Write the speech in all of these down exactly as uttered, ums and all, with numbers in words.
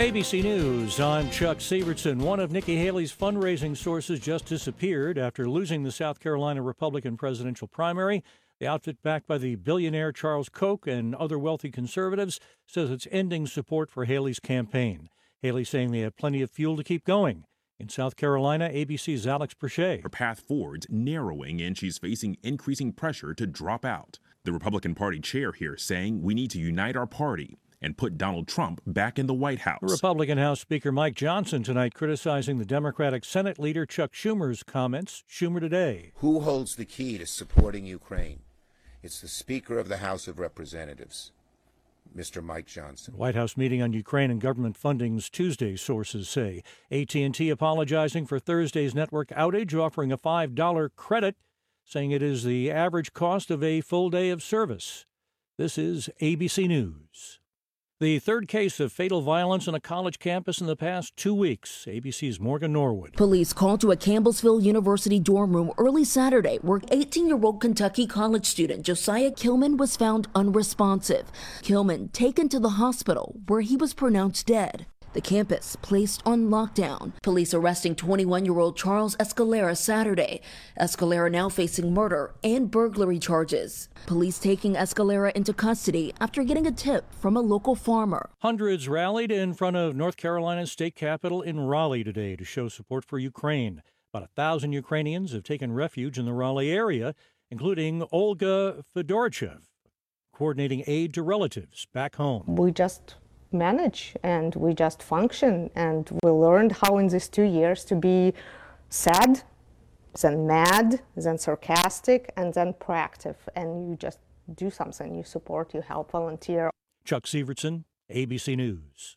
A B C News, I'm Chuck Severson. One of Nikki Haley's fundraising sources just disappeared after losing the South Carolina Republican presidential primary. The outfit, backed by the billionaire Charles Koch and other wealthy conservatives, says it's ending support for Haley's campaign. Haley saying they have plenty of fuel to keep going. In South Carolina, A B C's Alex Perche. Her path forward's narrowing, and she's facing increasing pressure to drop out. The Republican Party chair here saying we need to unite our party and put Donald Trump back in the White House. Republican House Speaker Mike Johnson tonight criticizing the Democratic Senate leader Chuck Schumer's comments. Schumer today. Who holds the key to supporting Ukraine? It's the Speaker of the House of Representatives, Mister Mike Johnson. White House meeting on Ukraine and government funding's Tuesday, sources say. A T and T apologizing for Thursday's network outage, offering a five dollars credit, saying it is the average cost of a full day of service. This is A B C News. The third case of fatal violence on a college campus in the past two weeks. A B C's Morgan Norwood. Police called to a Campbellsville University dorm room early Saturday where eighteen-year-old Kentucky college student Josiah Kilman was found unresponsive. Kilman taken to the hospital where he was pronounced dead. The campus placed on lockdown. Police arresting twenty-one-year-old Charles Escalera Saturday. Escalera now facing murder and burglary charges. Police taking Escalera into custody after getting a tip from a local farmer. Hundreds rallied in front of North Carolina's state capitol in Raleigh today to show support for Ukraine. About a thousand Ukrainians have taken refuge in the Raleigh area, including Olga Fedorchav, coordinating aid to relatives back home. We just manage and we just function, and we learned how in these two years to be sad, then mad, then sarcastic, and then proactive, and you just do something. You support, you help, volunteer. Chuck Severson, A B C News.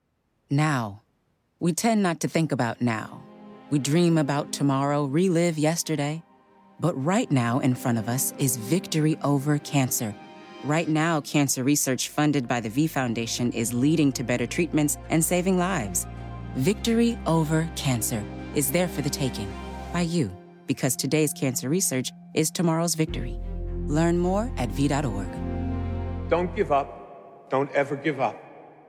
Now. We tend not to think about now. We dream about tomorrow, relive yesterday. But right now in front of us is victory over cancer. Right now, cancer research funded by the V Foundation is leading to better treatments and saving lives. Victory over cancer is there for the taking by you, because today's cancer research is tomorrow's victory. Learn more at V dot org. Don't give up. Don't ever give up.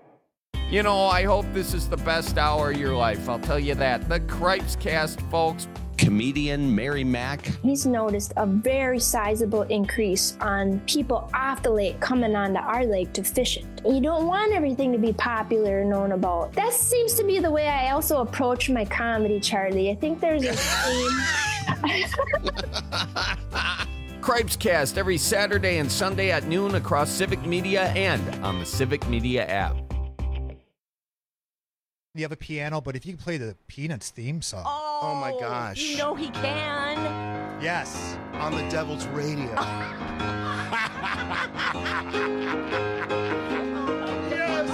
You know, I hope this is the best hour of your life. I'll tell you that. The Cripes Cast, folks. Comedian Mary Mack. He's noticed a very sizable increase on people off the lake coming onto our lake to fish it. You don't want everything to be popular and known about. That seems to be the way I also approach my comedy, Charlie. I think there's a theme. Cripes Cast every Saturday and Sunday at noon across Civic Media and on the Civic Media app. You have a piano, but if you can play the Peanuts theme song. Oh, oh my gosh. You know he can. Yes. On the Devil's Radio. Yes.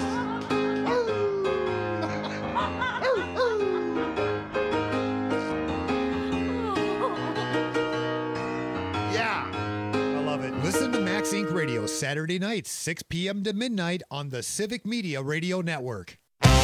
Yeah. I love it. Listen to Max Inc Radio Saturday nights, six p.m. to midnight on the Civic Media Radio Network.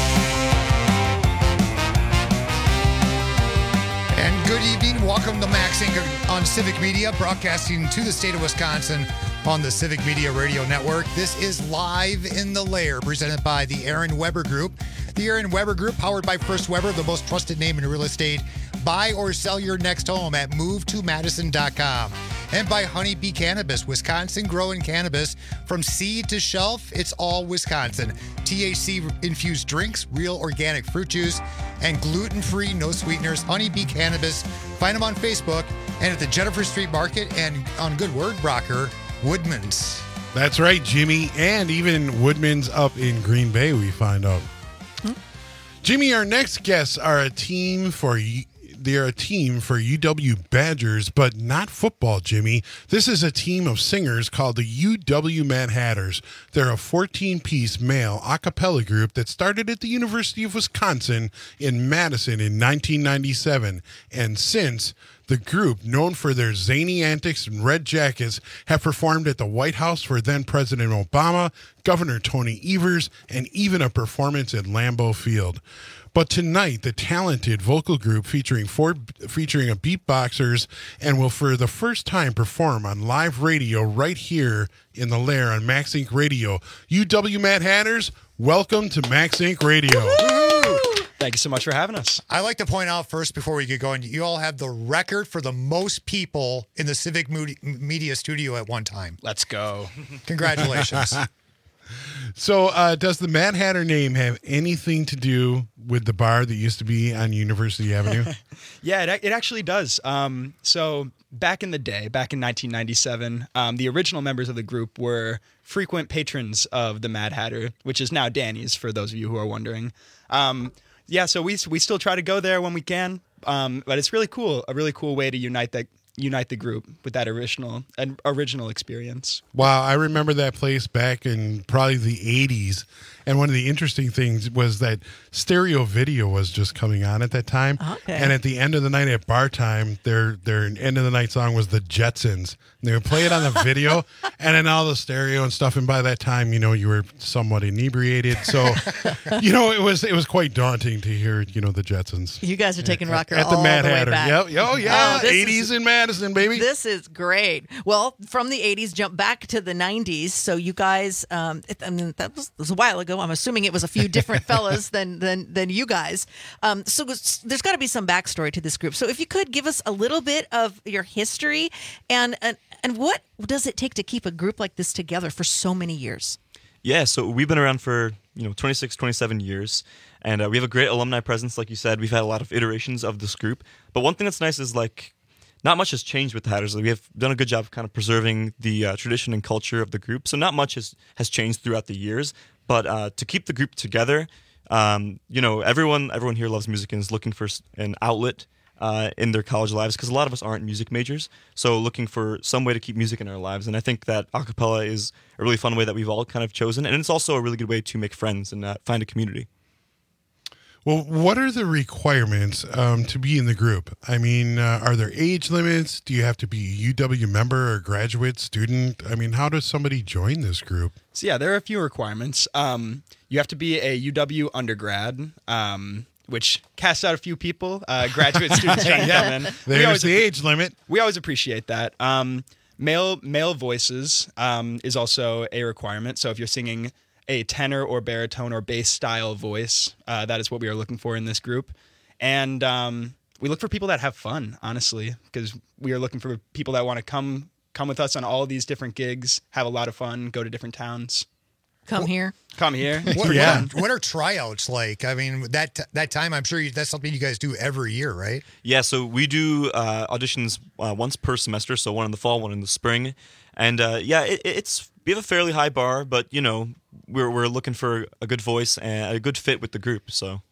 And good evening. Welcome to Max Inc on Civic Media, broadcasting to the state of Wisconsin on the Civic Media Radio Network. This is Live in the Lair, presented by the Aaron Weber Group. The Aaron Weber Group, powered by First Weber, the most trusted name in real estate. Buy or sell your next home at move to madison dot com. And by Honeybee Cannabis, Wisconsin growing cannabis from seed to shelf. It's all Wisconsin. T H C-infused drinks, real organic fruit juice, and gluten-free, no sweeteners. Honeybee Cannabis. Find them on Facebook and at the Jennifer Street Market and on Good Word Brocker, Woodman's. That's right, Jimmy. And even Woodman's up in Green Bay, we find out. Hmm? Jimmy, our next guests are a team for They're a team for U W Badgers, but not football, Jimmy. This is a team of singers called the U W Mad Hatters. They're a fourteen-piece male a cappella group that started at the University of Wisconsin in Madison in nineteen ninety-seven. And since, the group, known for their zany antics and red jackets, have performed at the White House for then-President Obama, Governor Tony Evers, and even a performance at Lambeau Field. But tonight, the talented vocal group featuring four, featuring a beatboxers and will for the first time perform on live radio right here in the Lair on Max Inc Radio. U W Mad Hatters, welcome to Max Inc Radio. Thank you so much for having us. I like to point out first before we get going, you all have the record for the most people in the Civic Moody- Media studio at one time. Let's go. Congratulations. So, uh, does the Mad Hatter name have anything to do with the bar that used to be on University Avenue? Yeah, it, it actually does. Um, so back in the day, back in nineteen ninety-seven, um, the original members of the group were frequent patrons of the Mad Hatter, which is now Danny's, for those of you who are wondering. Um, yeah, so we we still try to go there when we can, um, but it's really cool, a really cool way to unite that unite the group with that original an original experience. Wow, I remember that place back in probably the eighties. And one of the interesting things was that stereo video was just coming on at that time. Okay. And at the end of the night at bar time, their their end of the night song was the Jetsons. And they would play it on the video and then all the stereo and stuff. And by that time, you know, you were somewhat inebriated. So, you know, it was it was quite daunting to hear, you know, the Jetsons. You guys are taking at, rocker at all the Mad the way Hatter. back. Yep. Oh, yeah. Oh, this eighties is- in Madison, baby. This is great. Well, from the eighties, jump back to the nineties. So you guys, um, it, I mean, that was, that was a while ago. I'm assuming it was a few different fellas than than than you guys. Um, so there's got to be some backstory to this group. So if you could give us a little bit of your history and and, and what does it take to keep a group like this together for so many years? Yeah, so we've been around for, you know, twenty-six, twenty-seven years, and uh, we have a great alumni presence, like you said. We've had a lot of iterations of this group, but one thing that's nice is, like, not much has changed with the Hatters. We have done a good job of kind of preserving the uh, tradition and culture of the group, so not much has, has changed throughout the years, but uh, to keep the group together, um, you know, everyone everyone here loves music and is looking for an outlet Uh, in their college lives, because a lot of us aren't music majors, so looking for some way to keep music in our lives. And I think that a cappella is a really fun way that we've all kind of chosen, and it's also a really good way to make friends and uh, find a community. Well, what are the requirements um, to be in the group? I mean, uh, are there age limits? Do you have to be a U W member or graduate student? I mean, how does somebody join this group? So yeah, there are a few requirements. Um, you have to be a U W undergrad, um, which casts out a few people, uh, graduate students trying to Yeah. come in. We There's always the appre- age limit. We always appreciate that. Um, male male voices um, is also a requirement. So if you're singing a tenor or baritone or bass style voice, uh, that is what we are looking for in this group. And um, we look for people that have fun, honestly, because we are looking for people that want to come come with us on all these different gigs, have a lot of fun, go to different towns. Come here. Come here. What, Yeah. what, are, what are tryouts like? I mean, that that time, I'm sure you, that's something you guys do every year, right? Yeah, so we do uh, auditions uh, once per semester, so one in the fall, one in the spring. And uh, yeah, it, it's we have a fairly high bar, but, you know, we're we're looking for a good voice and a good fit with the group, so...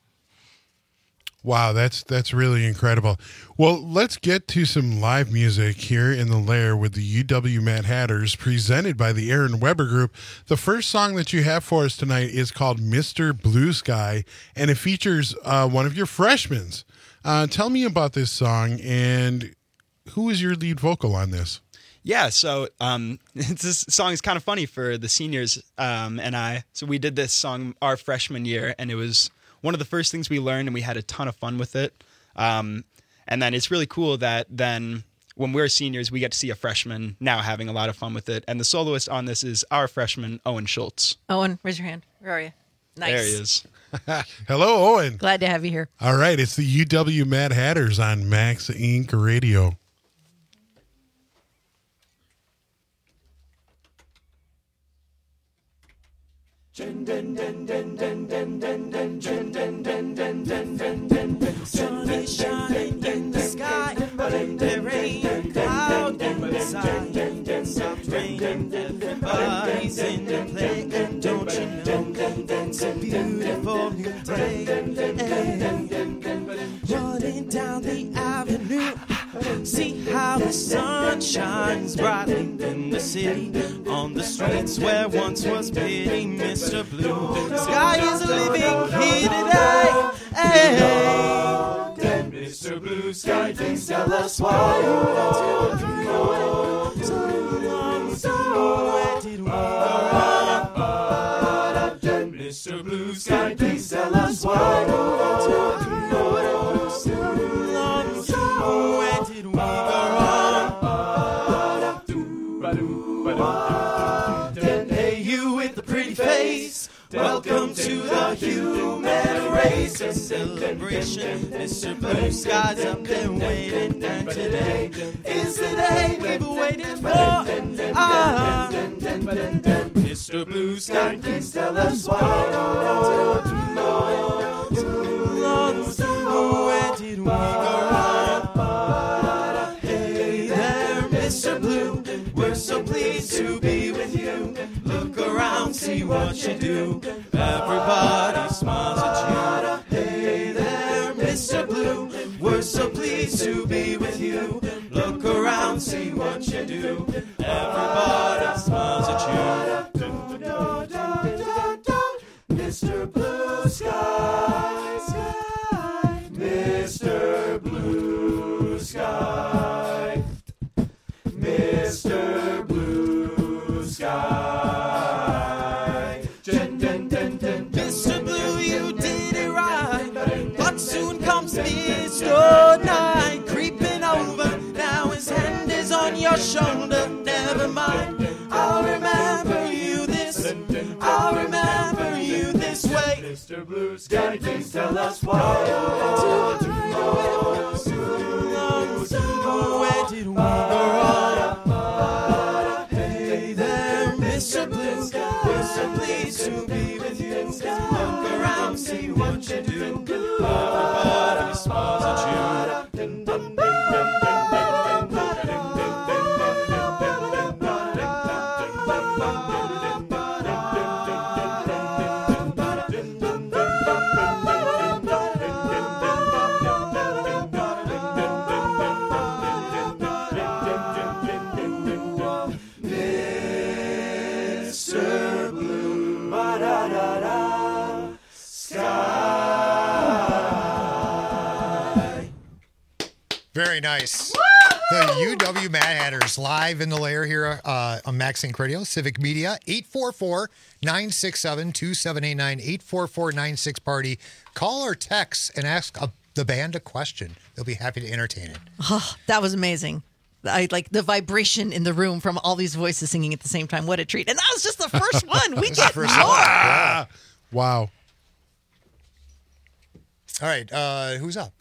Wow, that's that's really incredible. Well, let's get to some live music here in the Lair with the U W Mad Hatters, presented by the Aaron Weber Group. The first song that you have for us tonight is called Mister Blue Sky, and it features uh, one of your freshmen. Uh, tell me about this song, and who is your lead vocal on this? Yeah, so um, this song is kind of funny for the seniors um, and I. So we did this song our freshman year, and it was one of the first things we learned, and we had a ton of fun with it. Um, and then it's really cool that then when we're seniors, we get to see a freshman now having a lot of fun with it. And the soloist on this is our freshman, Owen Schultz. Owen, raise your hand. Where are you? Nice. There he is. Hello, Owen. Glad to have you here. All right, it's the U W Mad Hatters on Max Inc Radio. Sun is shining in the sky, but there ain't a cloud inside. Soft rain, everybody's in the play, and don't you know it's a beautiful new day? Running down the avenue, see how the sun shines brightly in the city, on the streets where once was pity. Mister Blue Sky is living here today. Hey, Mister Blue Sky, please tell us why you want to go so long, so where did we go? Mister Blue Sky, please tell us why you want to go so long, so where did we go? Then hey, you with the pretty face, Welcome to the human race, a celebration. Mister Blue Sky's up there waiting, and today is the day we've been waiting for. Ah, Mister Blue Sky, please tell us why. Oh, where did we go wrong? Hey there, Mister Blue, we're so pleased to be with you. Look around, see what you do. Everybody smiles at you. Hey there, Mister Blue, we're so pleased to be with you. Look around, see what you do. Everybody smiles at you. Mister Blue Sky, sky, Mister Blue Sky, Mister Blue Sky. Dun, dun, dun, dun, Mister Blue, you did it right, but soon comes Mister Night creeping over. Now his hand is on your shoulder. Never mind, I'll remember you this. I'll remember you this way. Mister Blue Sky, please tell us why. Oh, where did we go wrong? Hey there, Mister Blue, we're so pleased to be with you. Look around, see what you do. Everybody smiles at you. Mister Blue, ba-da-da-da, sky. Very nice. The U W Mad Hatters live in the lair here uh, on MaxSync Radio, Civic Media, eight four four, nine six seven, two seven eight nine, eight four four nine six party. Call or text and ask a, the band a question. They'll be happy to entertain it. Oh, that was amazing. I like the vibration in the room from all these voices singing at the same time. What a treat. And that was just the first one. We get more. Ah, wow. All right, uh, who's up?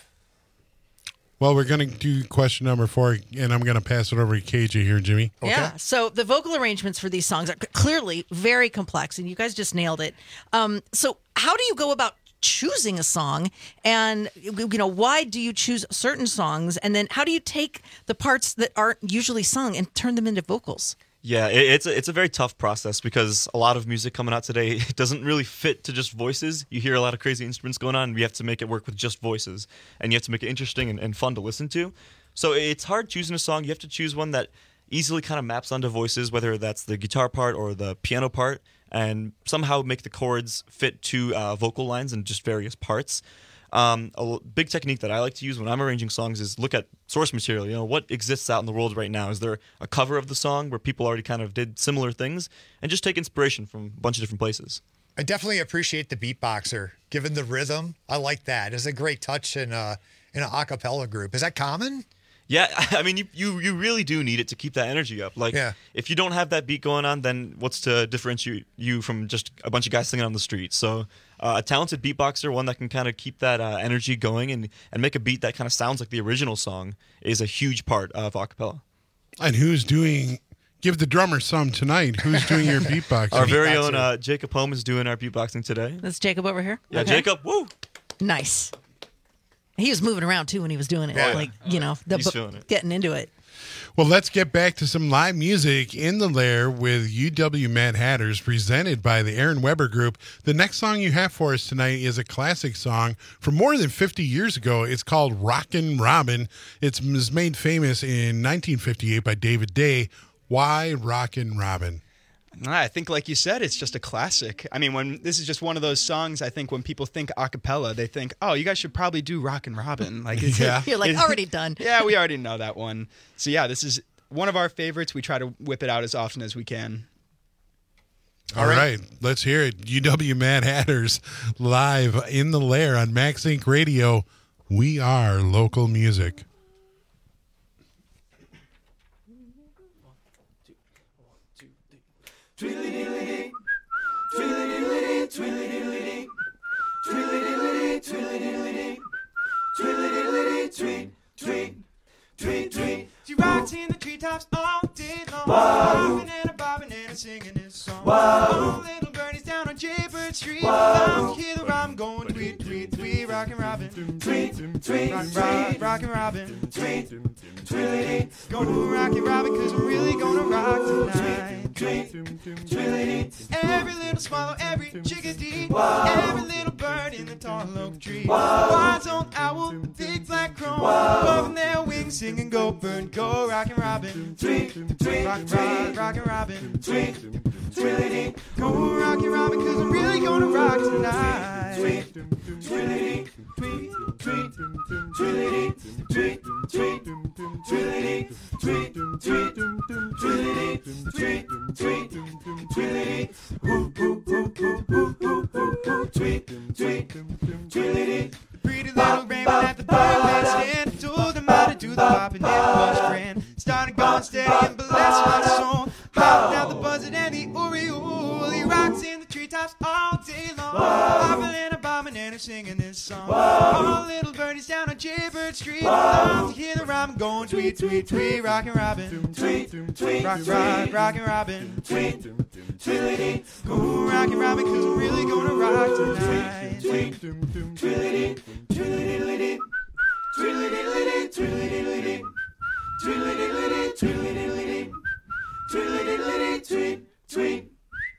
Well, we're going to do question number four, and I'm going to pass it over to K J here, Jimmy. Yeah. So the vocal arrangements for these songs are clearly very complex, and you guys just nailed it. Um, so how do you go about choosing a song, and you know, why do you choose certain songs, and then how do you take the parts that aren't usually sung and turn them into vocals? Yeah, it, it's a, it's a very tough process because a lot of music coming out today it doesn't really fit to just voices. You hear a lot of crazy instruments going on, and we have to make it work with just voices, and you have to make it interesting and, and fun to listen to. So it's hard choosing a song. You have to choose one that easily kind of maps onto voices, whether that's the guitar part or the piano part, and somehow make the chords fit to uh, vocal lines and just various parts. Um, a l- big technique that I like to use when I'm arranging songs is look at source material. You know, what exists out in the world right now? Is there a cover of the song where people already kind of did similar things? And just take inspiration from a bunch of different places. I definitely appreciate the beatboxer, given the rhythm. I like that. It's a great touch in a, in an a cappella group. Is that common? Yeah, I mean, you, you you really do need it to keep that energy up. Like, Yeah. if you don't have that beat going on, then what's to differentiate you from just a bunch of guys singing on the street? So uh, a talented beatboxer, one that can kind of keep that uh, energy going and, and make a beat that kind of sounds like the original song is a huge part of a cappella. And who's doing, give the drummer some tonight. Who's doing your beatboxing? Our very own uh, Jacob Holm is doing our beatboxing today. That's Jacob over here? Yeah, Okay. Jacob, woo! Nice. He was moving around too when he was doing it. Yeah. Like, you know, the, He's feeling it. getting into it. Well, let's get back to some live music in the lair with U W Mad Hatters presented by the Aaron Weber Group. The next song you have for us tonight is a classic song from more than fifty years ago. It's called Rockin' Robin. It was made famous in nineteen fifty-eight by David Day. Why Rockin' Robin? I think, like you said, it's just a classic. I mean, when this is just one of those songs, I think when people think a cappella, they think, oh, you guys should probably do Rockin' Robin. Like, it's, Yeah. You're like, already done. Yeah, we already know that one. So, yeah, this is one of our favorites. We try to whip it out as often as we can. All right. Let's hear it. U W Mad Hatters live in the lair on MaxSync Radio. We are local music. Tweedledee, tweedledee, tweedledee, day long. Laughing and a bobbing and a singing this song. Oh, little birdies down on Jaybird Street. I'm here the rhyme going tweet, tweet, tweet, rockin' robin. Tweet, tweet, rockin' rock, rockin' robin. Tweet, tweet, gonna rockin' robin cause I'm really gonna rock tonight. Tweet, tweet, every little swallow, every chickadee, every little bird in the tall oak tree. Wise-old owl, big black crow, above their wings singing go bird, go rockin' robin. Tweet, tweet, rock, rock, rockin' robin. Tweet, tweet, go rockin' robin cause I'm really gonna rock tonight. Tweet, tweet, tweet, tweet, tweet, tweet, tweet, tweet, tweet, tweet, tweet, tweet, tweet, tweet, whoop, whoop, whoop, whoop, whoop, whoop, whoop, tweet, tweet, tweet. Pretty little rainbow at the birdland stand told them how to do the poppin' and it was grand. Started going steady and bless my soul. Hopping out the buzzard and the oriole. He rocks in the treetops all day long. Hopping and a bombing and a singing this song. All little birdies down on Jaybird Street. Love to hear the rhyme going tweet, tweet, tweet, rockin' robin. Tweet, tweet, rock, rock, rockin' robin. Tweet, tweet, go rockin' robin cause I'm really gonna rock tonight. Tweet, tweet, tweet, tweet, tweet, tweet, tweet, tweet, tweet, tweet.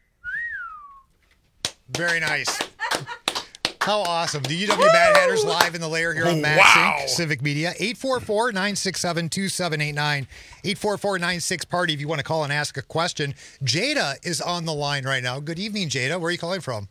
Very nice. How awesome. The U W Mad Hatters live in the lair here on Max Wow. Inc. Civic Media. eight four four, nine six seven, two seven eight nine. eight four four, nine six, party if you want to call and ask a question. Jada is on the line right now. Good evening, Jada. Where are you calling from?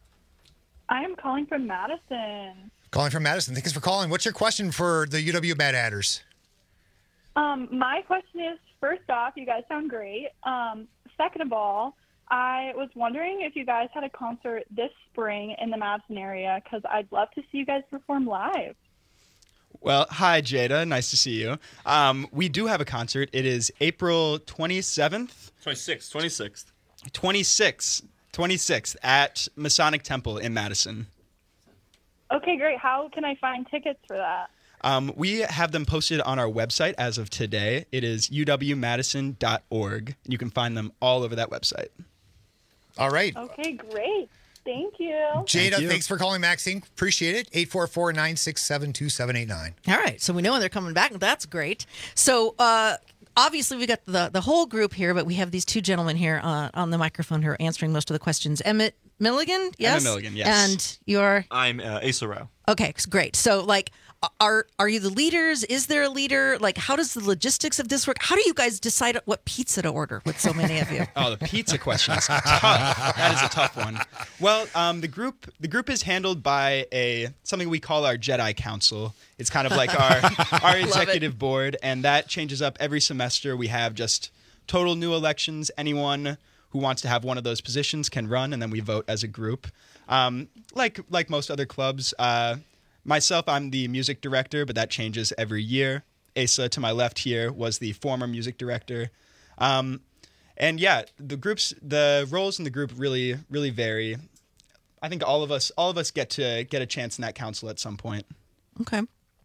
I am calling from Madison. Calling from Madison. Thanks for calling. What's your question for the U W Mad Hatters? Um, my question is, first off, you guys sound great. Um, second of all, I was wondering if you guys had a concert this spring in the Madison area because I'd love to see you guys perform live. Well, hi, Jada. Nice to see you. Um, we do have a concert. It is April twenty-seventh. twenty-sixth. twenty-sixth. twenty-sixth. twenty-sixth at Masonic Temple in Madison. Okay, great. How can I find tickets for that? Um, we have them posted on our website as of today. It is u w madison dot org. You can find them all over that website. All right. Okay, great. Thank you. Jada, Thank you. thanks for calling Max Inc. Appreciate it. eight four four, nine six seven, two seven eight nine. All right, so we know when they're coming back. That's great. So uh, obviously we got the the whole group here, but we have these two gentlemen here uh, on the microphone who are answering most of the questions. Emmett Milligan, yes? Emmett Milligan, yes. And you're? I'm uh, Asa Rao. Okay, great. So like, are are you the leaders? Is there a leader? Like, how does the logistics of this work? How do you guys decide what pizza to order with so many of you? Oh, the pizza question is tough. That is a tough one. Well, um, the group the group is handled by a something we call our Jedi Council. It's kind of like our our executive board, and that changes up every semester. We have just total new elections. Anyone who wants to have one of those positions can run, and then we vote as a group. Um, like like most other clubs. Uh, Myself, I'm the music director, but that changes every year. Asa, to my left here, was the former music director. Um, and yeah, the groups, the roles in the group really, really vary. I think all of us, all of us get to get a chance in that council at some point. Okay.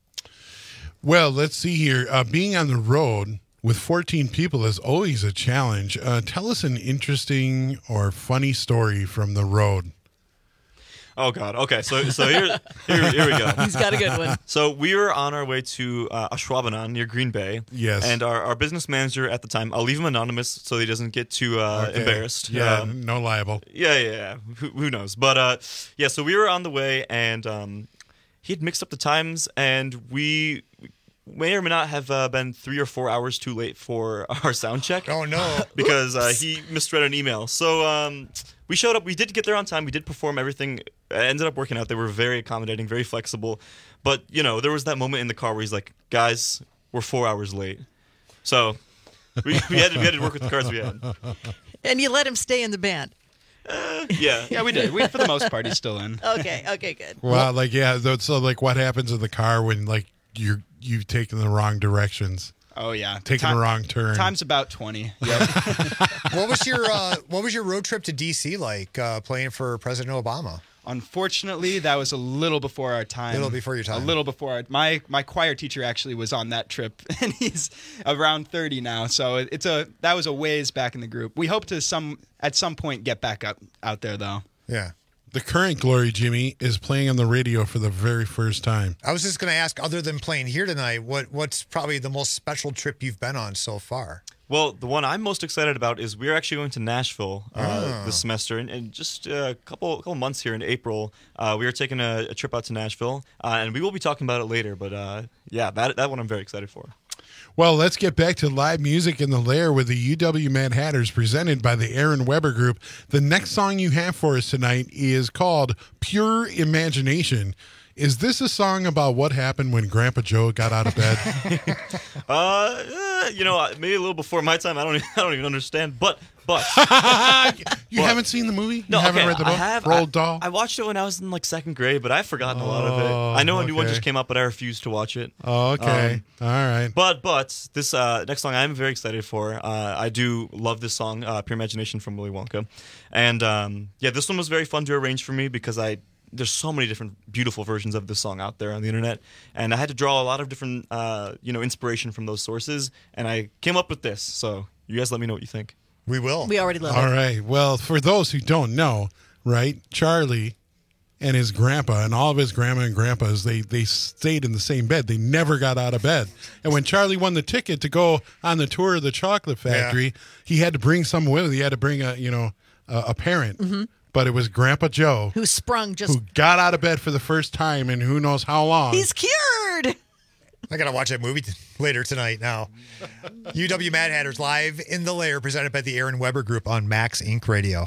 Well, let's see here. Uh, being on the road with fourteen people is always a challenge. Uh, tell us an interesting or funny story from the road. Oh God. Okay. So so here here, here we go. He's got a good one. So we were on our way to uh, Ashwaubenon near Green Bay. Yes. And our, our business manager at the time, I'll leave him anonymous so he doesn't get too uh, Okay. embarrassed. Yeah, Um, no liable. Yeah, yeah, yeah. Who, who knows? But uh, yeah. So we were on the way, and um, he had mixed up the times, and we may or may not have uh, been three or four hours too late for our sound check. Oh no! Because uh, he misread an email. So um, we showed up. We did get there on time. We did perform everything. It ended up working out. They were very accommodating, very flexible. But you know, there was that moment in the car where he's like, "Guys, we're four hours late." So we, we had to, we had to work with the cards we had. And you let him stay in the band. Uh, yeah, yeah, we did. We, for the most part, he's still in. Okay, okay, good. Well, like yeah, so, so like what happens in the car when like you're you've taken the wrong directions? Oh yeah, taking Time- the wrong turn. Time's about twenty. Yep. What was your uh, What was your road trip to D C like? Uh, playing for President Obama? Unfortunately, that was a little before our time. A little before your time. A little before our, my my choir teacher actually was on that trip, and he's around thirty now. So it- it's a that was a ways back in the group. We hope to some at some point get back up out there though. Yeah. The current Glory, Jimmy, is playing on the radio for the very first time. I was just going to ask, other than playing here tonight, what what's probably the most special trip you've been on so far? Well, the one I'm most excited about is we're actually going to Nashville uh, Oh. this semester, and, and just a couple couple months here in April, uh, we are taking a, a trip out to Nashville, uh, and we will be talking about it later. But uh, yeah, that that one I'm very excited for. Well, let's get back to live music in the Lair with the U W Mad Hatters presented by the Aaron Weber Group. The next song you have for us tonight is called Pure Imagination. Is this a song about what happened when Grandpa Joe got out of bed? Uh, eh, you know, maybe a little before my time. I don't I don't even understand. But but You haven't seen the movie? You No, haven't okay, read the book? I have. Roald I, Dahl? I watched it when I was in like second grade, but I've forgotten a lot of it. Oh, I know a new one okay. just came out, but I refused to watch it. Oh, okay. Um, All right. But but this uh, next song I'm very excited for. Uh, I do love this song, uh, "Pure Imagination" from Willy Wonka, and um, yeah, this one was very fun to arrange for me because I there's so many different beautiful versions of this song out there on the internet, and I had to draw a lot of different uh, you know inspiration from those sources, and I came up with this. So you guys let me know what you think. We will. We already love All it. right. Well, for those who don't know, right, Charlie and his grandpa and all of his grandma and grandpas, they, they stayed in the same bed. They never got out of bed. And when Charlie won the ticket to go on the tour of the chocolate factory, Yeah. he had to bring someone with him. He had to bring a, you know, a, a parent. Mhm. But it was Grandpa Joe Who sprung just. who got out of bed for the first time in who knows how long. He's cured. I got to watch that movie t- later tonight now. U W Mad Hatters live in the Lair, presented by the Aaron Weber Group on Max Inc Radio.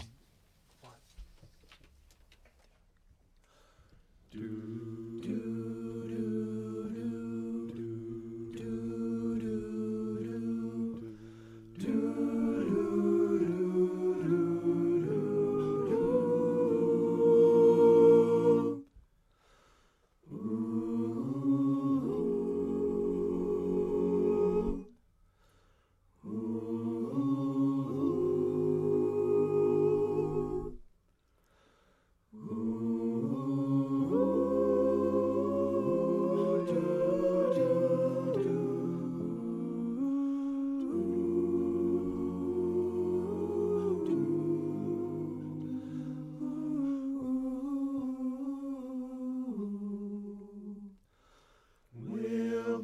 We'll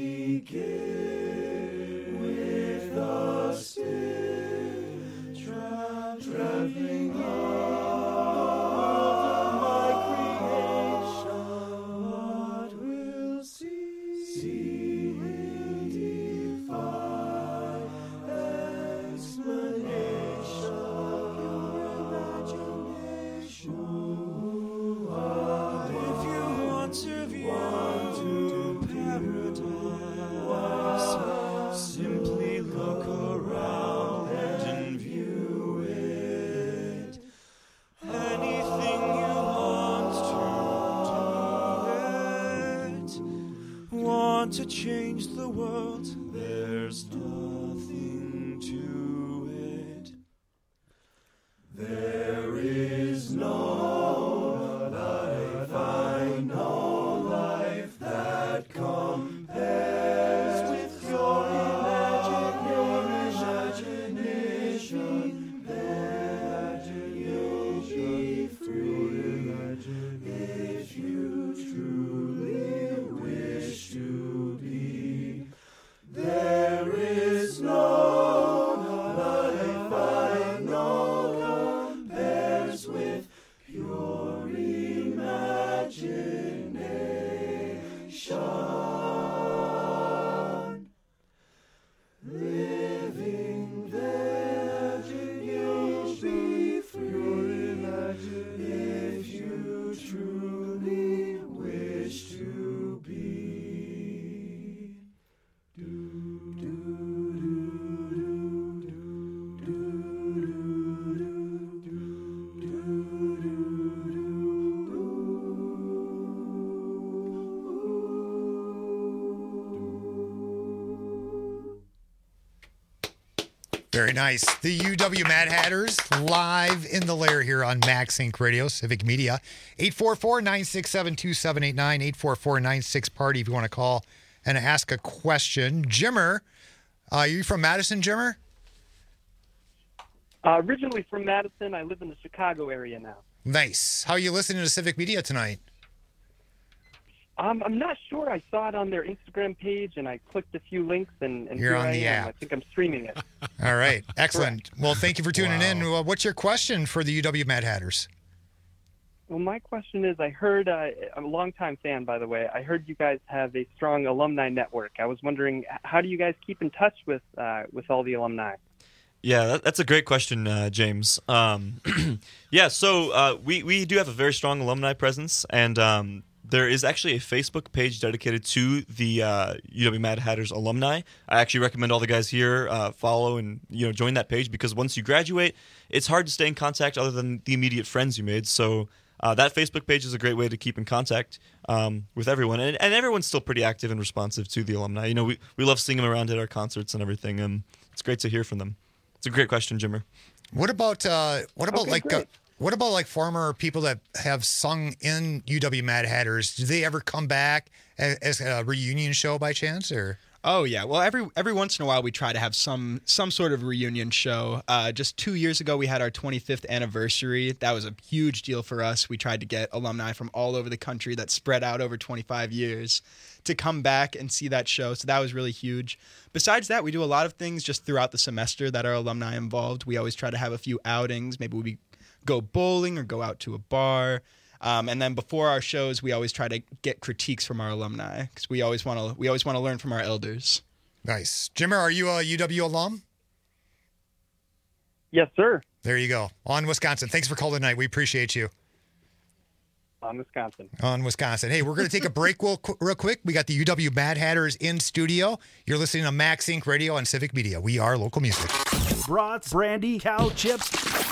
begin with the still tra- traveling of my creation. What we'll see, see in divine explanation of your imagination. If you want to view paradise, simply look around and view it. Anything you want to do it. Want to change the world? There's nothing to it. There is no life, I know life that compares with your imagination. Imagine you'll be free if you truly wish to be. There is no life I know compares with pure imagination. Living there. Very nice. The U W Mad Hatters live in the lair here on Max Inc Radio, Civic Media. eight four four, nine six seven, two seven eight nine, eight four four, nine six, party if you want to call and ask a question. Jimmer, uh, are you from Madison, Jimmer? Uh, originally from Madison. I live in the Chicago area now. Nice. How are you listening to Civic Media tonight? Um, I'm not sure. I saw it on their Instagram page, and I clicked a few links, and, and You're here on I the am. app. I think I'm streaming it. All right. Excellent. Well, thank you for tuning Wow. in. Well, what's your question for the U W Mad Hatters? Well, my question is, I heard, uh, I'm a longtime fan, by the way. I heard you guys have a strong alumni network. I was wondering, how do you guys keep in touch with uh, with all the alumni? Yeah, that, that's a great question, uh, James. Um, yeah, so uh, we, we do have a very strong alumni presence, and um, there is actually a Facebook page dedicated to the uh, U W Mad Hatters alumni. I actually recommend all the guys here uh, follow and you know join that page, because once you graduate, it's hard to stay in contact other than the immediate friends you made. So uh, that Facebook page is a great way to keep in contact um, with everyone, and, and everyone's still pretty active and responsive to the alumni. You know, we, we love seeing them around at our concerts and everything, and it's great to hear from them. It's a great question, Jimmer. What about uh, what about Okay, like uh, great. what about like former people that have sung in U W Mad Hatters? Do they ever come back as, as a reunion show by chance, or? Oh yeah, well every every once in a while we try to have some some sort of reunion show. Uh, just two years ago we had our twenty-fifth anniversary. That was a huge deal for us. We tried to get alumni from all over the country that spread out over twenty-five years to come back and see that show. So that was really huge. Besides that, we do a lot of things just throughout the semester that are alumni involved. We always try to have a few outings. Maybe we go bowling or go out to a bar. Um, and then before our shows, we always try to get critiques from our alumni, because we always want to we always want to learn from our elders. Nice. Jimmer, are you a U W alum? Yes, sir. There you go. On Wisconsin. Thanks for calling tonight. We appreciate you. On Wisconsin. On Wisconsin. Hey, we're going to take a break real, qu- real quick. We got the U W Mad Hatters in studio. You're listening to Max Inc Radio on Civic Media. We are local music. Brats, brandy, cow chips,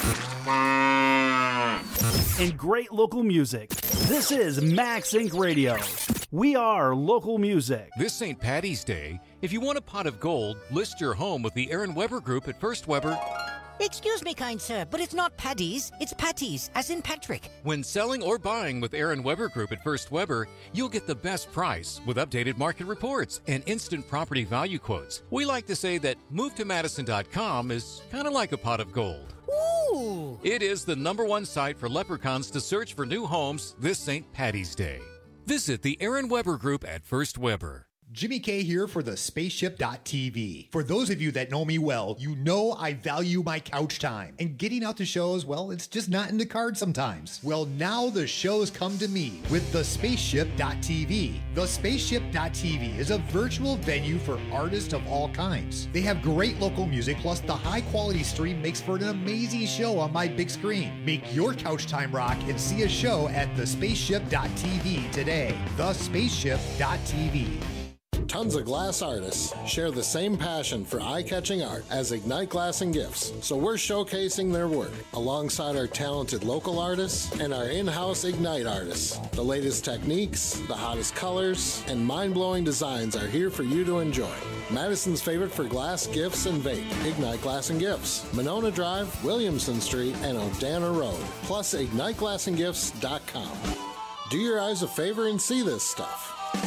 and great local music. This is Max Inc Radio. We are local music. This Saint Patty's Day, if you want a pot of gold, list your home with the Aaron Weber Group at First Weber. Excuse me, kind sir, but it's not Paddy's, it's Patty's, as in Patrick. When selling or buying with Aaron Weber Group at First Weber, you'll get the best price with updated market reports and instant property value quotes. We like to say that move to madison dot com is kind of like a pot of gold. Ooh! It is the number one site for leprechauns to search for new homes this Saint Patty's Day. Visit the Aaron Weber Group at First Weber. Jimmy K here for the spaceship dot T V. For those of you that know me well, you know I value my couch time. And getting out to shows, well, it's just not in the cards sometimes. Well, now the shows come to me with the spaceship dot T V. The spaceship dot T V is a virtual venue for artists of all kinds. They have great local music, plus the high quality stream makes for an amazing show on my big screen. Make your couch time rock and see a show at the spaceship dot T V today. the spaceship dot T V. Tons of glass artists share the same passion for eye-catching art as Ignite Glass and Gifts, so we're showcasing their work alongside our talented local artists and our in-house Ignite artists. The latest techniques, the hottest colors, and mind-blowing designs are here for you to enjoy. Madison's favorite for glass, gifts, and vape, Ignite Glass and Gifts, Monona Drive, Williamson Street, and Odana Road, plus ignite glass and gifts dot com. Do your eyes a favor and see this stuff.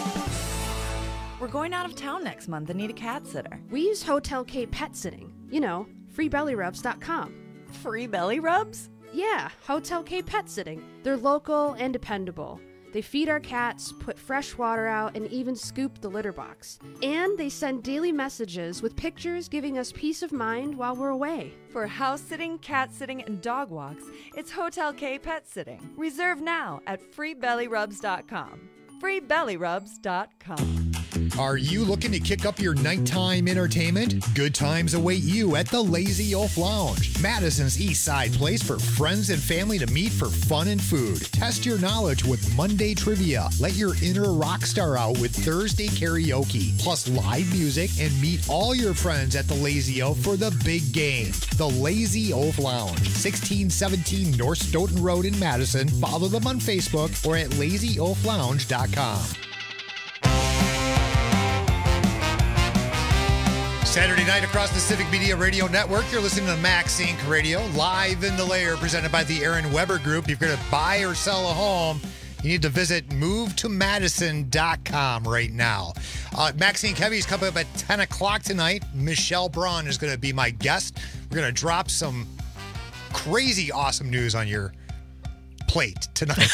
We're going out of town next month and need a cat sitter. We use Hotel K Pet Sitting. You know, free belly rubs dot com. Free belly rubs? Yeah, Hotel K Pet Sitting. They're local and dependable. They feed our cats, put fresh water out, and even scoop the litter box. And they send daily messages with pictures giving us peace of mind while we're away. For house sitting, cat sitting, and dog walks, it's Hotel K Pet Sitting. Reserve now at free belly rubs dot com. free belly rubs dot com. Are you looking to kick up your nighttime entertainment? Good times await you at the Lazy Oaf Lounge, Madison's East Side place for friends and family to meet for fun and food. Test your knowledge with Monday trivia. Let your inner rock star out with Thursday karaoke, plus live music, and meet all your friends at the Lazy Oaf for the big game. The Lazy Oaf Lounge, sixteen seventeen North Stoughton Road in Madison. Follow them on Facebook or at lazy oaf lounge dot com. Saturday night across the Civic Media Radio Network. You're listening to Max Incorporated. Radio, live in the lair, presented by the Aaron Weber Group. If you're going to buy or sell a home, you need to visit move to madison dot com right now. Uh, Maxine Kevy's coming up at ten o'clock tonight. Michelle Braun is going to be my guest. We're going to drop some crazy awesome news on your plate tonight.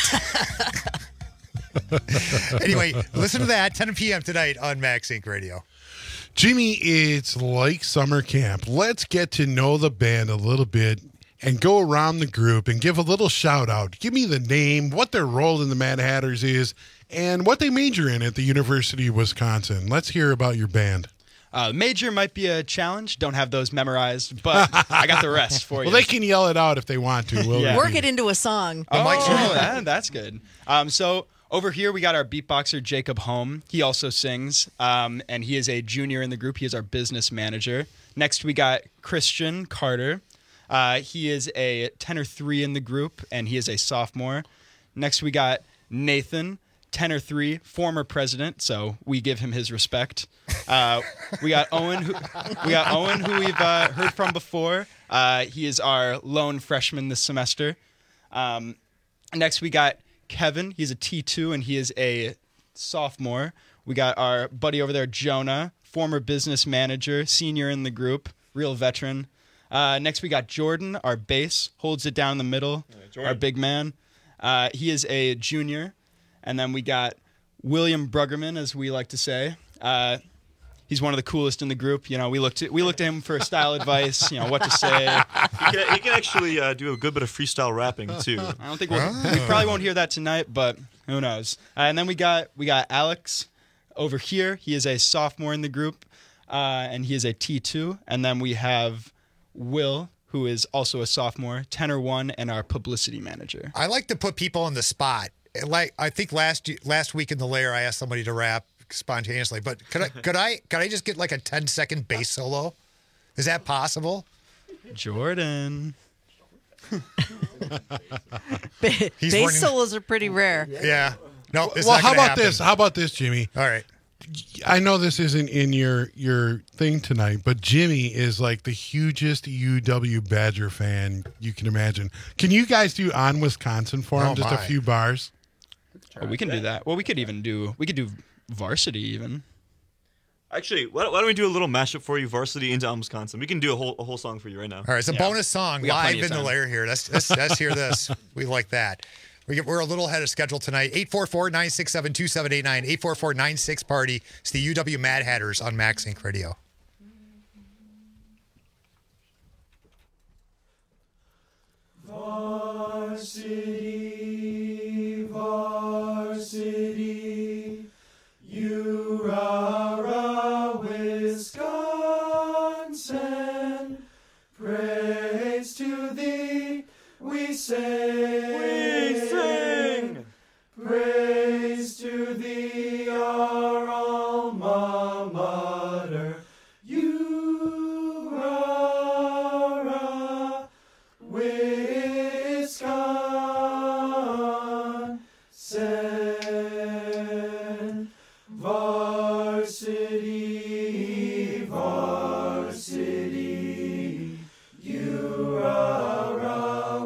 Anyway, listen to that, ten p.m. tonight on Max Incorporated. Radio. Jimmy, it's like summer camp. Let's get to know the band a little bit and go around the group and give a little shout out. Give me the name, what their role in the Mad Hatters is, and what they major in at the University of Wisconsin. Let's hear about your band. Uh, major might be a challenge. Don't have those memorized, but I got the rest for you. Well, they can yell it out if they want to. Will Yeah. Work it into a song. Oh, that, that's good. Um, so over here, we got our beatboxer, Jacob Holm. He also sings, um, and he is a junior in the group. He is our business manager. Next, we got Christian Carter. Uh, he is a tenor three in the group, and he is a sophomore. Next, we got Nathan, tenor three, former president, so we give him his respect. Uh, we got Owen, who, we got Owen, who we've uh, heard from before. Uh, he is our lone freshman this semester. Um, next, we got Kevin. He's a T two, and he is a sophomore. We got our buddy over there, Jonah, former business manager, senior in the group, real veteran. Uh, next, we got Jordan, our bass, holds it down the middle, Jordan. our big man. Uh, he is a junior. And then we got William Bruggerman, as we like to say. Uh, he's one of the coolest in the group. You know, we looked at, we looked at him for style advice, you know, what to say. He can, he can actually uh, do a good bit of freestyle rapping, too. I don't think we'll, we probably won't hear that tonight, but who knows. Uh, and then we got we got Alex over here. He is a sophomore in the group, uh, and he is a T two. And then we have Will, who is also a sophomore, tenor one, and our publicity manager. I like to put people on the spot. Like I think last last week in the lair, I asked somebody to rap spontaneously, but could I could I could I just get like a ten second bass solo? Is that possible? Jordan. He's Bass warning- solos are pretty rare. Yeah. No. It's well, not how gonna about happen. this? How about this, Jimmy? All right. I know this isn't in your your thing tonight, but Jimmy is like the hugest U W Badger fan you can imagine. Can you guys do On Wisconsin for him? Oh, Just a my. few bars. Oh, we can do that. Well, we could even do we could do varsity even. Actually, why, why don't we do a little mashup for you, Varsity into Wisconsin? We can do a whole a whole song for you right now. All right, it's a bonus song We got live plenty in of the time. lair here. Let's, let's, let's hear this. We like that. We get, we're a little ahead of schedule tonight. eight four four, nine six seven, two seven eight nine, eight four four, nine six party. It's the U W Mad Hatters on Max Inc Radio. Varsity, varsity, Ura, Wisconsin. Praise to thee, we sing. We sing. Praise to thee, our alma mater. Ura, Wisconsin. Varsity, varsity, Ura,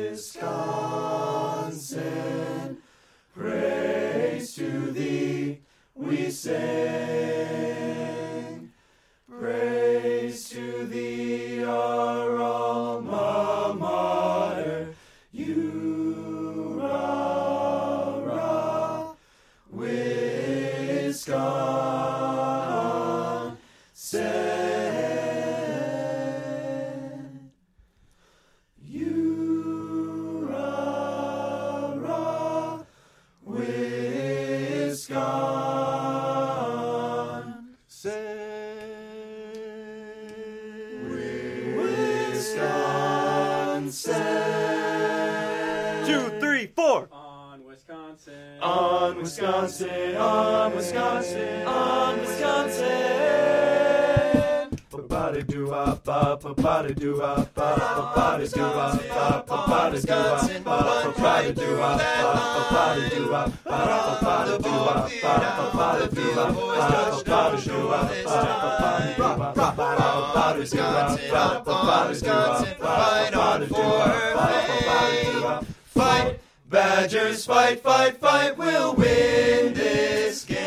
Wisconsin. Praise to thee, we sing. Praise to thee, our alma mater. Ura, Wisconsin. Ura, Wisconsin. Two, three, four. On Wisconsin, on Wisconsin, on Wisconsin, on Wisconsin. Ba-ba-da, ba do up, ba ba ba do up, ba ba ba do up, ba ba ba do up, ba ba ba do up, ba ba ba do up, ba ba ba do up, ba ba ba do up, ba ba ba do up, ba ba ba do up, ba ba ba do up. Fight, Badgers, fight, fight, fight, we'll win this game.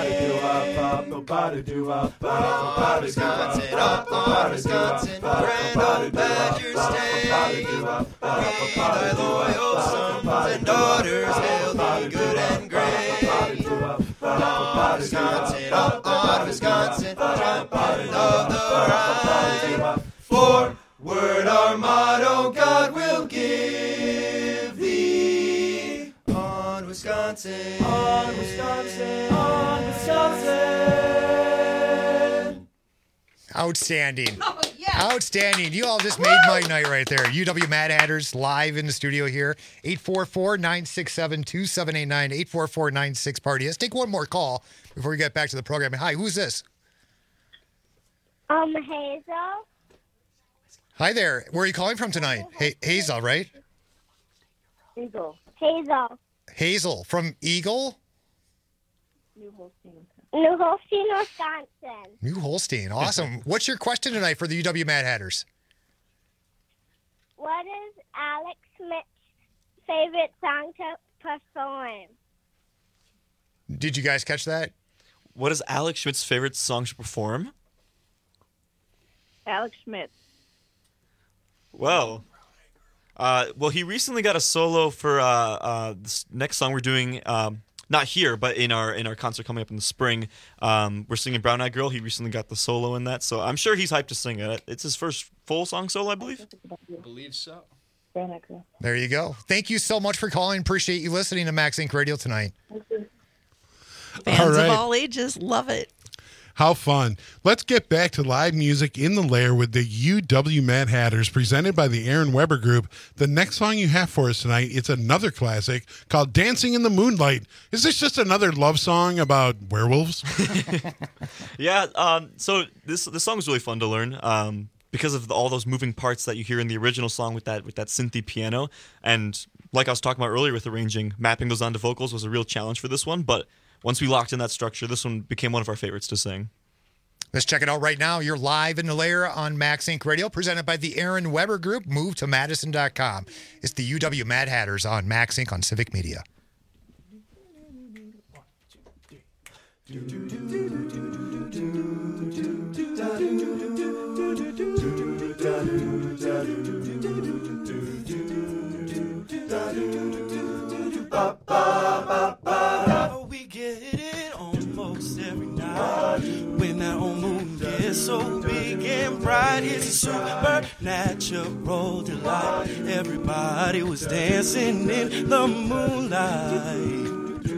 Wisconsin, up on Wisconsin, grand old Badgers Day. We thy loyal sons and daughters, healthy, good and great. Wisconsin, up on Wisconsin, champion of the right. Forward our motto, God will give thee. On Wisconsin, on Wisconsin, on Wisconsin. Outstanding. Outstanding. You all just made my night right there. U W Mad Hatters live in the studio here. eight four four, nine six seven, two seven eight nine, eight four four, nine six party. Let's take one more call before we get back to the program. Hi, who's this? Um, Hazel. Hi there. Where are you calling from tonight? Hey, Hazel, right? Hazel. Hazel. Hazel from Eagle? New Holstein. New Holstein, Wisconsin. New Holstein. Awesome. What's your question tonight for the U W Mad Hatters? What is Alex Smith's favorite song to perform? Did you guys catch that? What is Alex Schmidt's favorite song to perform? Alex Smith. Well, uh, well, he recently got a solo for uh, uh, this next song we're doing. Um, not here, but in our in our concert coming up in the spring. Um, we're singing "Brown Eyed Girl." He recently got the solo in that, so I'm sure he's hyped to sing it. It's his first full song solo, I believe. I believe so. Brown Eyed Girl. There you go. Thank you so much for calling. Appreciate you listening to Max Inc Radio tonight. Fans All right. of all ages love it. How fun. Let's get back to live music in the lair with the U W Mad Hatters presented by the Aaron Weber Group. The next song you have for us tonight, it's another classic called Dancing in the Moonlight. Is this just another love song about werewolves? Yeah, um, so this this song is really fun to learn um, because of the, all those moving parts that you hear in the original song with that with that synthy piano. And like I was talking about earlier with arranging, mapping those onto vocals was a real challenge for this one, but once we locked in that structure, this one became one of our favorites to sing. Let's check it out right now. You're live in the lair on Max Inc Radio, presented by the Aaron Weber Group. Move to Madison dot com. It's the U W Mad Hatters on Max Inc on Civic Media. We get it almost every night when that old moon gets so big and bright. It's a supernatural delight. Everybody was dancing in the moonlight.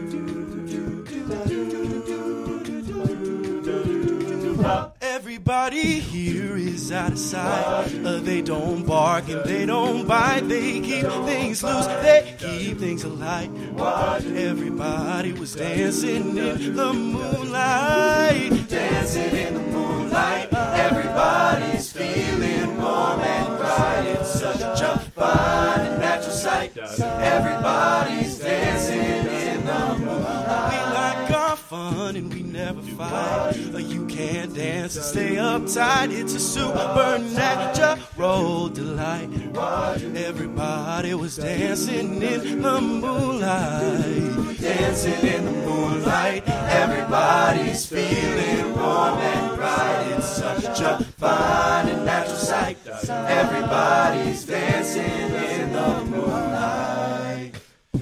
Everybody here is out of sight. Uh, they don't bark and they don't bite. They keep things loose, they keep things alight. Everybody was dancing in the moonlight. Dancing in the moonlight. Everybody's feeling warm and bright. It's such a fine and natural sight. Everybody's dancing in the moonlight. We like our fun and we never fight. You can't dance and stay uptight. It's a supernatural delight. Everybody was dancing in the moonlight. Dancing in the moonlight. Everybody's feeling warm and bright. It's such a fine and natural sight. Everybody's dancing in the moonlight.